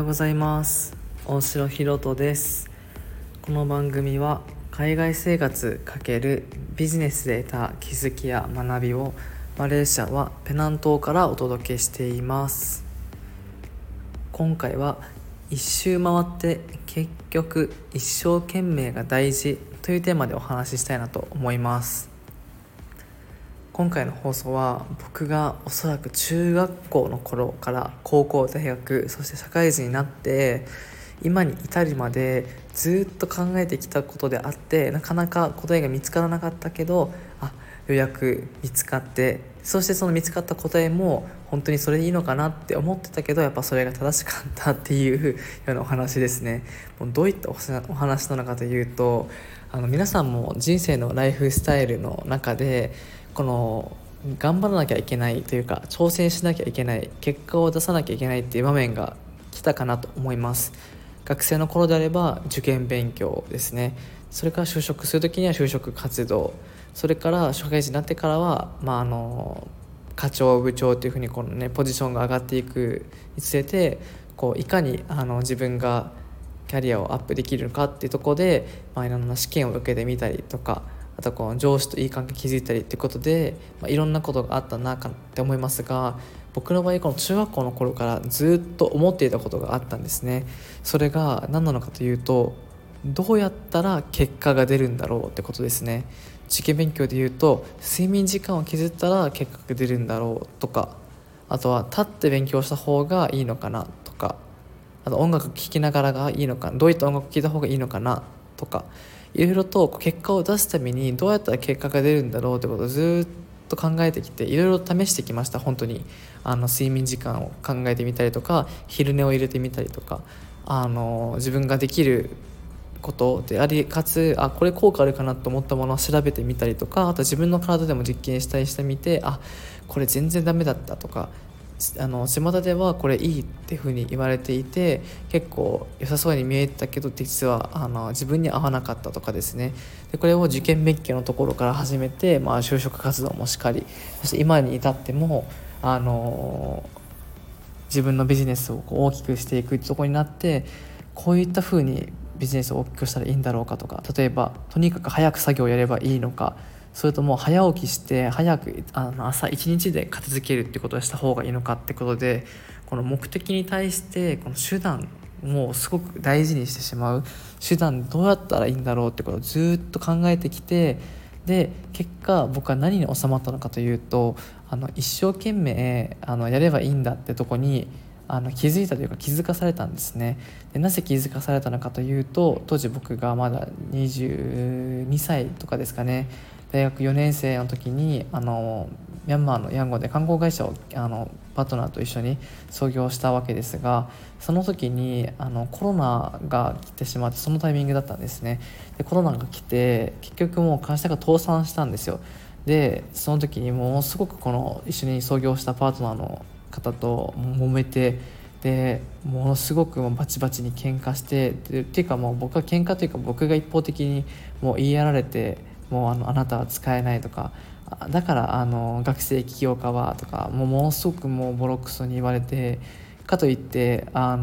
ございます。大城ひろとです。この番組は海外生活×ビジネスで得た気づきや学びをマレーシアはペナン島からお届けしています。今回は一周回って結局一生懸命が大事というテーマでお話ししたいなと思います。今回の放送は僕がおそらく中学校の頃から高校、大学、そして社会人になって今に至るまでずっと考えてきたことであって、なかなか答えが見つからなかったけど、ようやく見つかって、そしてその見つかった答えも本当にそれでいいのかなって思ってたけど、やっぱそれが正しかったっていうようなお話ですね。もうどういったお話なのかというと、皆さんも人生のライフスタイルの中でこの頑張らなきゃいけないというか、挑戦しなきゃいけない、結果を出さなきゃいけないっていう場面が来たかなと思います。学生の頃であれば受験勉強ですね。それから就職するときには就職活動、それから社会人になってからは、課長部長というふうにポジションが上がっていくにつれて、いかに自分がキャリアをアップできるのかっていうところで、いろんな試験を受けてみたりとか、あと上司といい関係築いたりってことで、いろんなことがあったなって思いますが、僕の場合この中学校の頃からずっと思っていたことがあったんですね。それが何なのかというと、どうやったら結果が出るんだろうってことですね。受験勉強でいうと、睡眠時間を削ったら結果が出るんだろうとか、あとは立って勉強した方がいいのかなとか、あと音楽聴きながらがいいのか、どういった音楽聴いた方がいいのかなとか、いろいろと結果を出すためにどうやったら結果が出るんだろうってことをずっと考えてきて、いろいろ試してきました。本当に睡眠時間を考えてみたりとか、昼寝を入れてみたりとか、自分ができることであり、かつこれ効果あるかなと思ったものを調べてみたりとか、あと自分の体でも実験したりしてみて、これ全然ダメだったとか、巷ではこれいいっていう風に言われていて、結構良さそうに見えたけど実は自分に合わなかったとかですね。でこれを受験勉強のところから始めて、就職活動もしっかり、そして今に至っても自分のビジネスを大きくしていくってところになって、こういった風にビジネスを大きくしたらいいんだろうかとか、例えばとにかく早く作業をやればいいのか、それとも早起きして早く朝一日で片付けるってことをした方がいいのかってことで、この目的に対してこの手段もすごく大事にしてしまう。手段どうやったらいいんだろうってことをずっと考えてきて、で結果僕は何に収まったのかというと、一生懸命やればいいんだってとこに気づいたというか気づかされたんですね。でなぜ気づかされたのかというと、当時僕がまだ22歳とかですかね、大学4年生の時にミャンマーのヤンゴンで観光会社をパートナーと一緒に創業したわけですが、その時にコロナが来てしまって、そのタイミングだったんですね。でコロナが来て結局もう会社が倒産したんですよ。でその時にものすごく一緒に創業したパートナーの方と揉めて、でものすごくバチバチに喧嘩して、っていうかもう僕は喧嘩というか、僕が一方的にもう言いやられて、もうあなたは使えないとか、だから学生起業家はとか、ものすごくもうボロクソに言われて、かといって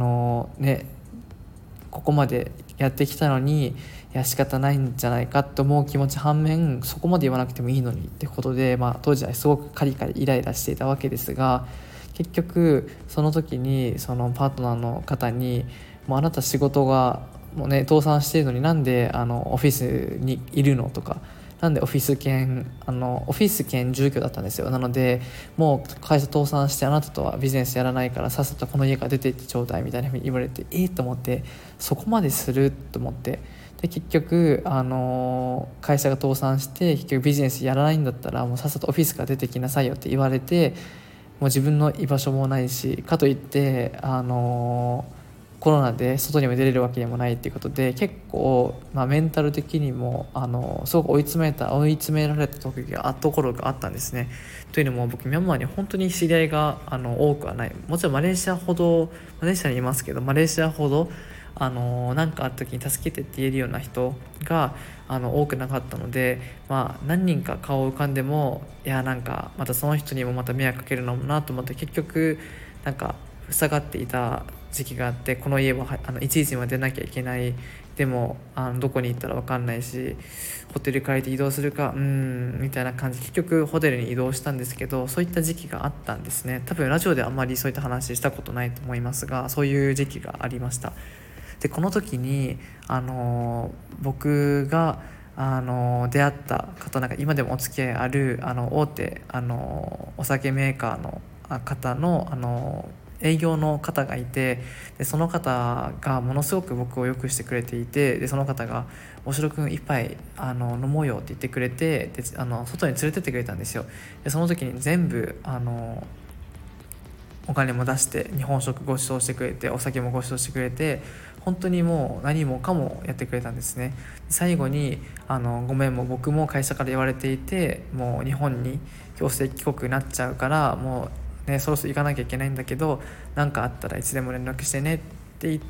ここまでやってきたのに、いや仕方ないんじゃないかと思う気持ち反面、そこまで言わなくてもいいのにってことで、当時はすごくカリカリイライラしていたわけですが、結局その時にそのパートナーの方に、もうあなた仕事がもう倒産しているのになんでオフィスにいるのとか、なんでオフィス兼住居だったんですよ。なのでもう会社倒産して、あなたとはビジネスやらないからさっさとこの家から出て行ってちょうだいみたいなふうに言われて、と思って、そこまですると思って、で結局会社が倒産して、結局ビジネスやらないんだったらもうさっさとオフィスから出てきなさいよって言われて、もう自分の居場所もないし、かといってコロナで外にも出れるわけでもないっていうことで、結構、メンタル的にもすごく追い詰められたところがあったんですね。というのも僕ミャンマーに本当に知り合いが多くはない。もちろんマレーシアにいますけど、マレーシアほど何かあった時に助けてって言えるような人が多くなかったので、何人か顔を浮かんでも、いやなんかまたその人にもまた迷惑かけるのもなと思って、結局塞がっていた時期があって、この家は1時まで出なきゃいけない、でもどこに行ったら分かんないし、ホテル借りて移動するかみたいな感じ、結局ホテルに移動したんですけど、そういった時期があったんですね。多分ラジオであんまりそういった話したことないと思いますが、そういう時期がありました。でこの時に、僕が出会った方、なんか今でもお付き合いある大手お酒メーカーの方の営業の方がいて、でその方がものすごく僕をよくしてくれていて、でその方が「大城君一杯飲もうよ」って言ってくれて、で外に連れてってくれたんですよ。でその時に全部お金も出して日本食ご馳走してくれて、お酒もご馳走してくれて、本当にもう何もかもやってくれたんですね。最後にごめん、もう僕も会社から言われていて、もう日本に強制帰国になっちゃうから、もうねそろそろ行かなきゃいけないんだけど、何かあったらいつでも連絡してねって言って、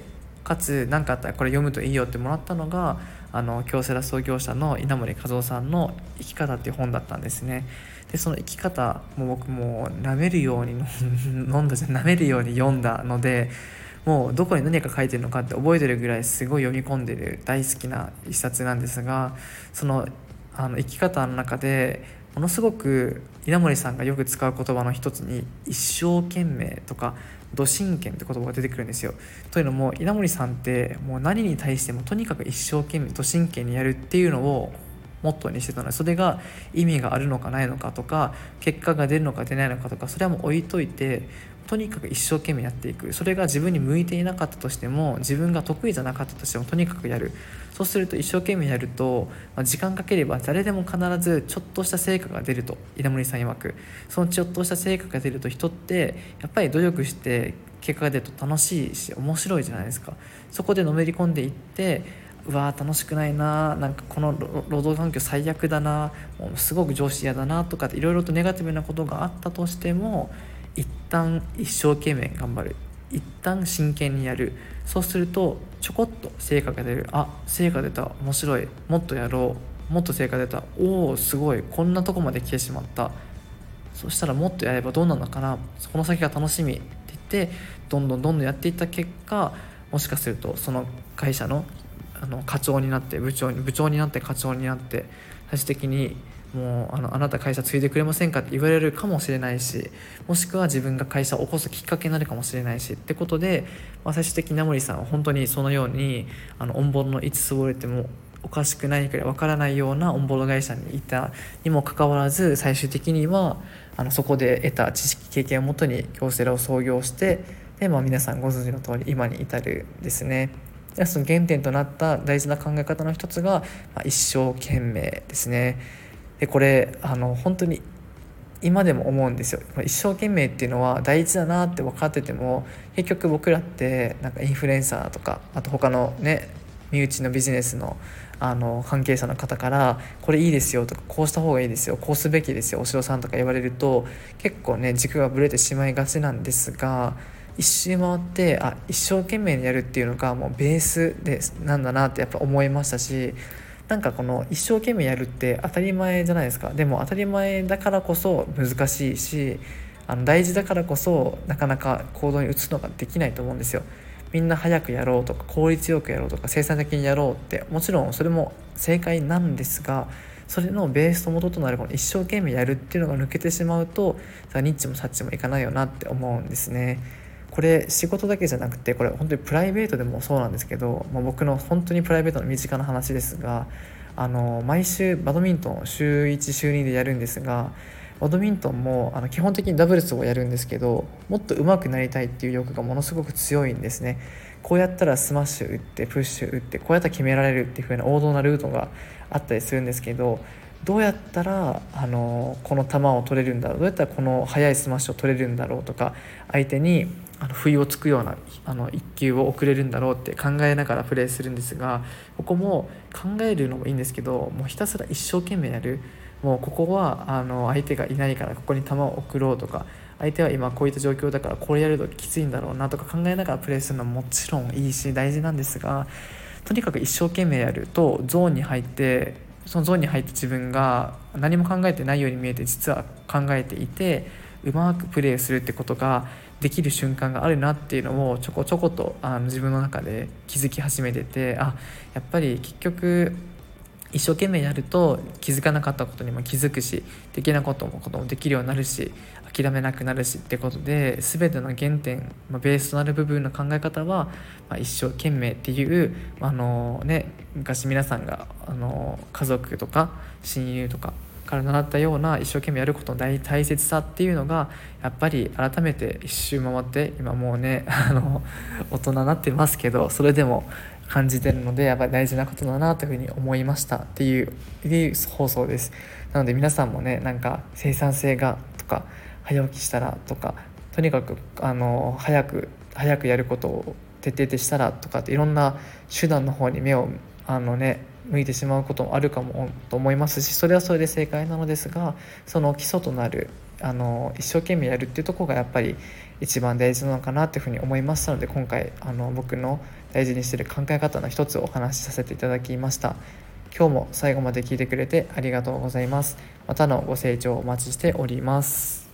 かつ何かあったらこれ読むといいよってもらったのが京セラ創業者の稲森和夫さんの生き方っていう本だったんですね。でその生き方も僕も舐めるように舐めるように読んだので、もうどこに何が書いてるのかって覚えてるぐらいすごい読み込んでる大好きな一冊なんですが、その生き方の中でものすごく稲森さんがよく使う言葉の一つに一生懸命とかど真剣って言葉が出てくるんですよ。というのも稲森さんってもう何に対してもとにかく一生懸命ど真剣にやるっていうのをモットーにしてたので、それが意味があるのかないのかとか結果が出るのか出ないのかとか、それはもう置いといて、とにかく一生懸命やっていく。それが自分に向いていなかったとしても、自分が得意じゃなかったとしてもとにかくやる。そうすると一生懸命やると、時間かければ誰でも必ずちょっとした成果が出ると稲森さん曰く。そのちょっとした成果が出ると、人ってやっぱり努力して結果が出ると楽しいし面白いじゃないですか。そこでのめり込んでいって、うわ楽しくないな、なんかこの労働環境最悪だな、もうすごく上司嫌だなとかいろいろとネガティブなことがあったとしても、一旦一生懸命頑張る、一旦真剣にやる。そうするとちょこっと成果が出る。あ、成果出た、面白い、もっとやろう、もっと成果出た、おおすごい、こんなとこまで来てしまった、そしたらもっとやればどうなのかな、この先が楽しみって言って、どんどんやっていった結果、もしかするとその会社の課長になって部長になって課長になって、最終的にもうあなた会社継いでくれませんかって言われるかもしれないし、もしくは自分が会社を起こすきっかけになるかもしれないしってことで、最終的に稲森さんは本当にそのようにオンボロのいつ潰れてもおかしくないくらいわからないようなオンボロ会社にいたにもかかわらず、最終的にはそこで得た知識経験をもとに京セラを創業して、で、皆さんご存知の通り今に至るんですね。その原点となった大事な考え方の一つが、一生懸命ですね。でこれ本当に今でも思うんですよ。一生懸命っていうのは大事だなって分かってても、結局僕らってなんかインフルエンサーとか、あと他のね身内のビジネスの関係者の方からこれいいですよとか、こうした方がいいですよ、こうすべきですよお城さんとか言われると、結構ね軸がぶれてしまいがちなんですが、一周回って一生懸命にやるっていうのがもうベースでなんだなってやっぱ思いましたし、なんかこの一生懸命やるって当たり前じゃないですか。でも当たり前だからこそ難しいし、大事だからこそなかなか行動に移すのができないと思うんですよ。みんな早くやろうとか効率よくやろうとか生産的にやろうって、もちろんそれも正解なんですが、それのベースと元となるこの一生懸命やるっていうのが抜けてしまうと、ニッチもサッチもいかないよなって思うんですね。これ仕事だけじゃなくて、これ本当にプライベートでもそうなんですけど、僕の本当にプライベートの身近な話ですが、毎週バドミントンを週1週2でやるんですが、バドミントンも基本的にダブルスをやるんですけど、もっと上手くなりたいっていう欲がものすごく強いんですね。こうやったらスマッシュ打ってプッシュ打って、こうやったら決められるっていう風な王道なルートがあったりするんですけど、どうやったらこの球を取れるんだろう、どうやったらこの速いスマッシュを取れるんだろうとか、相手に不意をつくような一球を送れるんだろうって考えながらプレーするんですが、ここも考えるのもいいんですけど、もうひたすら一生懸命やる。もうここは相手がいないからここに球を送ろうとか、相手は今こういった状況だからこれやるときついんだろうなとか考えながらプレーするのはもちろんいいし大事なんですが、とにかく一生懸命やるとゾーンに入って、そのゾーンに入って自分が何も考えてないように見えて実は考えていて、 うまくプレーするってことができる瞬間があるなっていうのをちょこちょこと自分の中で気づき始めてて、やっぱり結局一生懸命やると気づかなかったことにも気づくし、できなこともできるようになるし、諦めなくなるしってことで、全ての原点、ベースとなる部分の考え方は、一生懸命っていう、昔皆さんが家族とか親友とかから習ったような一生懸命やることの大切さっていうのがやっぱり改めて一周回って今もうね大人になってますけど、それでも感じてるので、やっぱり大事なことだなというふうに思いましたっていう放送です。なので皆さんもね、なんか生産性がとか早起きしたらとか、とにかく早くやることを徹底したらとかって、いろんな手段の方に目を向いてしまうこともあるかもと思いますし、それはそれで正解なのですが、その基礎となる一生懸命やるっていうところがやっぱり一番大事なのかなというふうに思いましたので、今回僕の大事にしている考え方の一つをお話しさせていただきました。今日も最後まで聞いてくれてありがとうございます。またのご清聴お待ちしております。